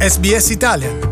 SBS Italian.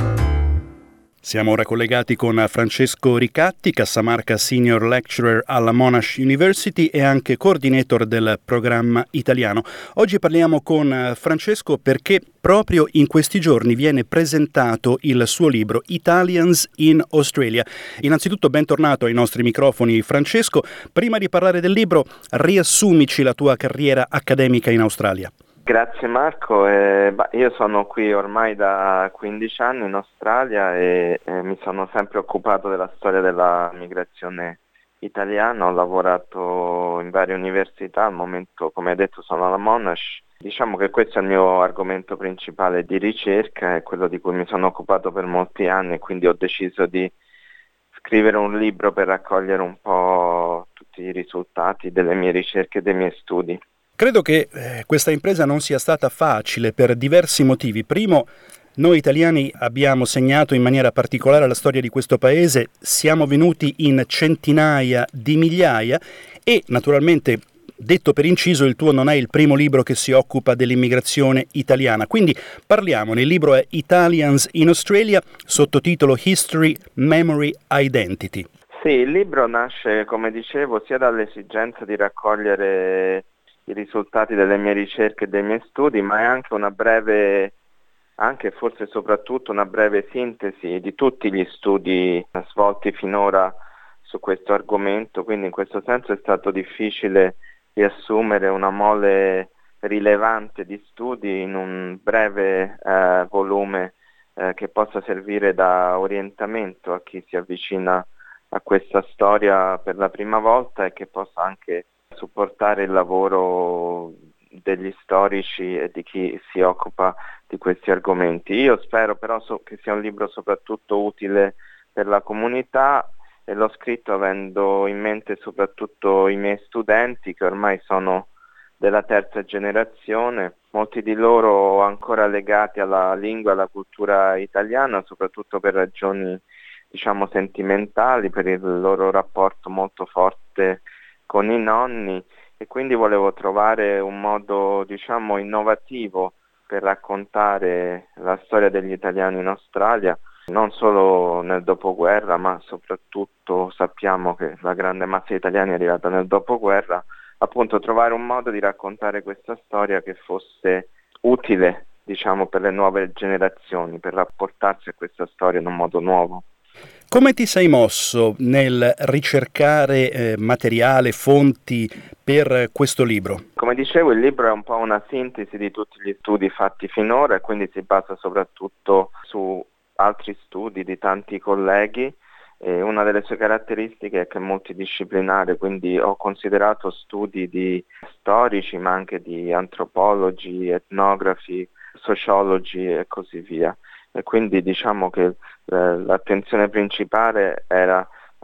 Siamo ora collegati con Francesco Ricatti, Cassamarca Senior Lecturer alla Monash University e anche coordinator del programma italiano. Oggi parliamo con Francesco perché proprio in questi giorni viene presentato il suo libro Italians in Australia. Innanzitutto bentornato ai nostri microfoni Francesco. Prima di parlare del libro, riassumici la tua carriera accademica in Australia. Grazie Marco, io sono qui ormai da 15 anni in Australia e mi sono sempre occupato della storia della migrazione italiana, ho lavorato in varie università, al momento come hai detto sono alla Monash. Diciamo che questo è il mio argomento principale di ricerca, è quello di cui mi sono occupato per molti anni e quindi ho deciso di scrivere un libro per raccogliere un po' tutti i risultati delle mie ricerche e dei miei studi. Credo che questa impresa non sia stata facile per diversi motivi. Primo, noi italiani abbiamo segnato in maniera particolare la storia di questo paese, siamo venuti in centinaia di migliaia e naturalmente, detto per inciso, il tuo non è il primo libro che si occupa dell'immigrazione italiana. Quindi parliamone, il libro è Italians in Australia, sottotitolo History, Memory, Identity. Sì, il libro nasce, come dicevo, sia dall'esigenza di raccogliere i risultati delle mie ricerche e dei miei studi, ma è anche una breve, anche forse soprattutto una breve sintesi di tutti gli studi svolti finora su questo argomento, quindi in questo senso è stato difficile riassumere una mole rilevante di studi in un breve volume che possa servire da orientamento a chi si avvicina a questa storia per la prima volta e che possa anche supportare il lavoro degli storici e di chi si occupa di questi argomenti. Io spero però che sia un libro soprattutto utile per la comunità e l'ho scritto avendo in mente soprattutto i miei studenti che ormai sono della terza generazione, molti di loro ancora legati alla lingua e alla cultura italiana, soprattutto per ragioni diciamo sentimentali, per il loro rapporto molto forte con i nonni e quindi volevo trovare un modo diciamo innovativo per raccontare la storia degli italiani in Australia, non solo nel dopoguerra ma soprattutto sappiamo che la grande massa di italiani è arrivata nel dopoguerra, appunto trovare un modo di raccontare questa storia che fosse utile diciamo per le nuove generazioni, per rapportarsi a questa storia in un modo nuovo. Come ti sei mosso nel ricercare materiale, fonti per questo libro? Come dicevo, il libro è un po' una sintesi di tutti gli studi fatti finora e quindi si basa soprattutto su altri studi di tanti colleghi. E una delle sue caratteristiche è che è multidisciplinare, quindi ho considerato studi di storici ma anche di antropologi, etnografi, sociologi e così via. E quindi diciamo che l'attenzione principale era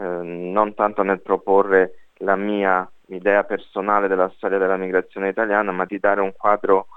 non tanto nel proporre la mia idea personale della storia della migrazione italiana, ma di dare un quadro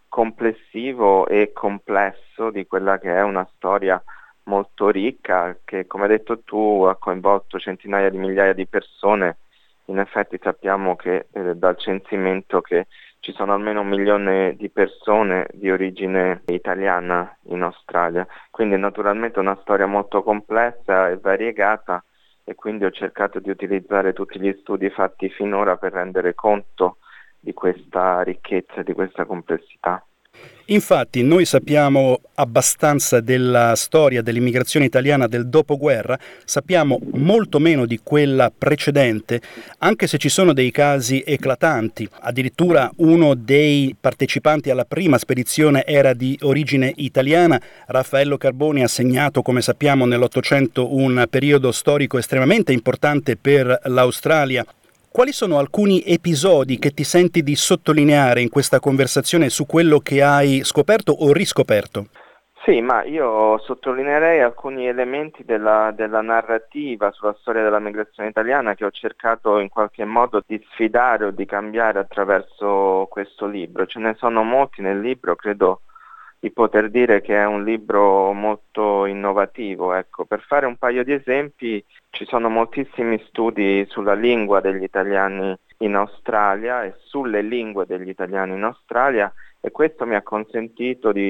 complessivo e complesso di quella che è una storia molto ricca che, come hai detto tu, ha coinvolto centinaia di migliaia di persone. In effetti sappiamo che dal censimento che ci sono almeno 1 milione di persone di origine italiana in Australia, quindi naturalmente una storia molto complessa e variegata e quindi ho cercato di utilizzare tutti gli studi fatti finora per rendere conto di questa ricchezza e di questa complessità. Infatti noi sappiamo abbastanza della storia dell'immigrazione italiana del dopoguerra, sappiamo molto meno di quella precedente, anche se ci sono dei casi eclatanti. Addirittura uno dei partecipanti alla prima spedizione era di origine italiana. Raffaello Carboni ha segnato, come sappiamo, nell'Ottocento un periodo storico estremamente importante per l'Australia. Quali sono alcuni episodi che ti senti di sottolineare in questa conversazione su quello che hai scoperto o riscoperto? Sì, ma io sottolineerei alcuni elementi della narrativa sulla storia della migrazione italiana che ho cercato in qualche modo di sfidare o di cambiare attraverso questo libro. Ce ne sono molti nel libro, credo di poter dire che è un libro molto innovativo. Ecco, per fare un paio di esempi, ci sono moltissimi studi sulla lingua degli italiani in Australia e sulle lingue degli italiani in Australia e questo mi ha consentito di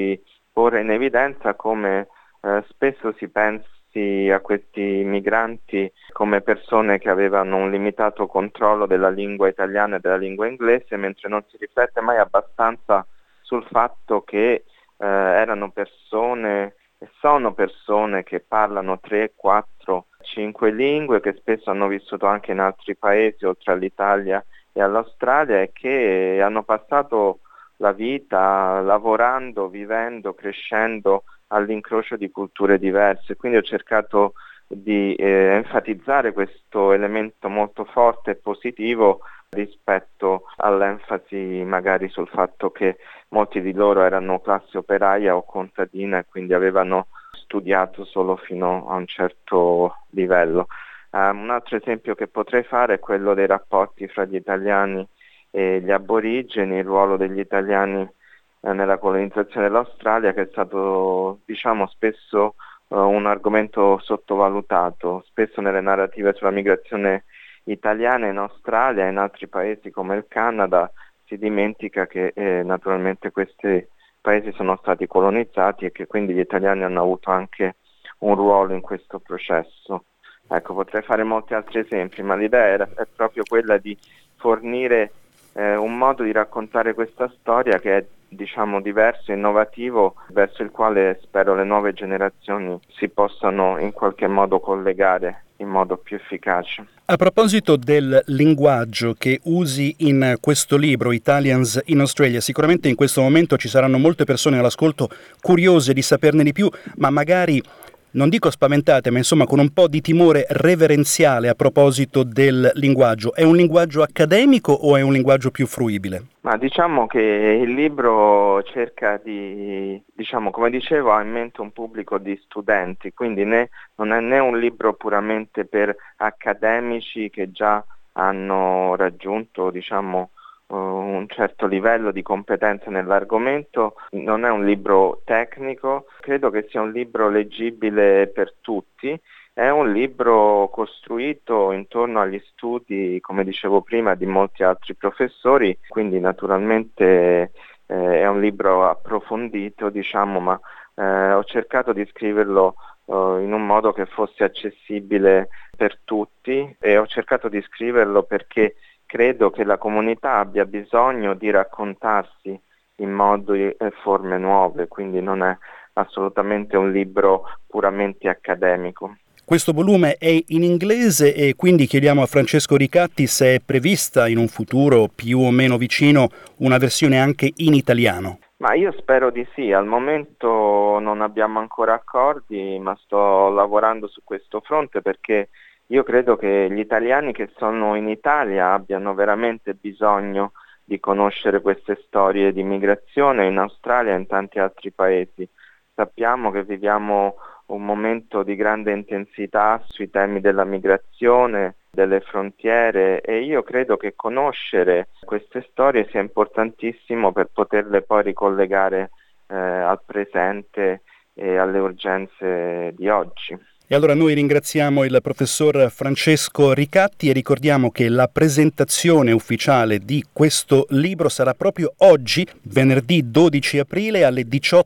porre in evidenza come spesso si pensi a questi migranti come persone che avevano un limitato controllo della lingua italiana e della lingua inglese, mentre non si riflette mai abbastanza sul fatto che erano persone e sono persone che parlano 3, 4, 5 lingue, che spesso hanno vissuto anche in altri paesi oltre all'Italia e all'Australia e che hanno passato la vita lavorando, vivendo, crescendo all'incrocio di culture diverse. Quindi ho cercato di enfatizzare questo elemento molto forte e positivo rispetto all'enfasi magari sul fatto che molti di loro erano classe operaia o contadina e quindi avevano studiato solo fino a un certo livello. Un altro esempio che potrei fare è quello dei rapporti fra gli italiani e gli aborigeni, il ruolo degli italiani nella colonizzazione dell'Australia, che è stato spesso un argomento sottovalutato. Spesso nelle narrative sulla migrazione italiana in Australia e in altri paesi come il Canada si dimentica che naturalmente questi paesi sono stati colonizzati e che quindi gli italiani hanno avuto anche un ruolo in questo processo. Ecco, potrei fare molti altri esempi, ma l'idea è proprio quella di fornire un modo di raccontare questa storia che è diverso e innovativo, verso il quale spero le nuove generazioni si possano in qualche modo collegare in modo più efficace. A proposito del linguaggio che usi in questo libro, Italians in Australia, sicuramente in questo momento ci saranno molte persone all'ascolto curiose di saperne di più, ma magari, non dico spaventate, ma insomma con un po' di timore reverenziale a proposito del linguaggio. È un linguaggio accademico o è un linguaggio più fruibile? Ma diciamo che il libro cerca di, come dicevo, ha in mente un pubblico di studenti, quindi non è né un libro puramente per accademici che già hanno raggiunto, un certo livello di competenza nell'argomento, non è un libro tecnico, credo che sia un libro leggibile per tutti, è un libro costruito intorno agli studi, come dicevo prima, di molti altri professori, quindi naturalmente è un libro approfondito, ma ho cercato di scriverlo in un modo che fosse accessibile per tutti e ho cercato di scriverlo perché credo che la comunità abbia bisogno di raccontarsi in modi e forme nuove, quindi non è assolutamente un libro puramente accademico. Questo volume è in inglese e quindi chiediamo a Francesco Ricatti se è prevista in un futuro più o meno una versione anche in italiano. Ma io spero di sì, al momento non abbiamo ancora accordi, ma sto lavorando su questo fronte perché io credo che gli italiani che sono in Italia abbiano veramente bisogno di conoscere queste storie di migrazione in Australia e in tanti altri paesi. Sappiamo che viviamo un momento di grande intensità sui temi della migrazione, delle frontiere e io credo che conoscere queste storie sia importantissimo per poterle poi ricollegare al presente e alle urgenze di oggi. E allora noi ringraziamo il professor Francesco Ricatti e ricordiamo che la presentazione ufficiale di questo libro sarà proprio oggi, venerdì 12 aprile alle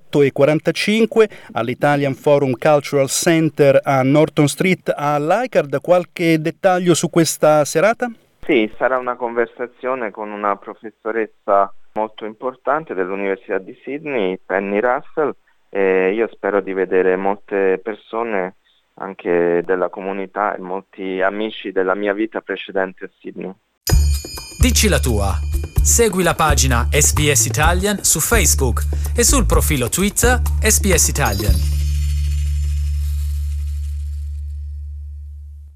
18:45 all'Italian Forum Cultural Center a Norton Street a Leichhardt. Qualche dettaglio su questa serata? Sì, sarà una conversazione con una professoressa molto importante dell'Università di Sydney, Penny Russell, e io spero di vedere molte persone anche della comunità e molti amici della mia vita precedente a Sydney. Dici la tua. Segui la pagina SBS Italian su Facebook e sul profilo Twitter SBS Italian.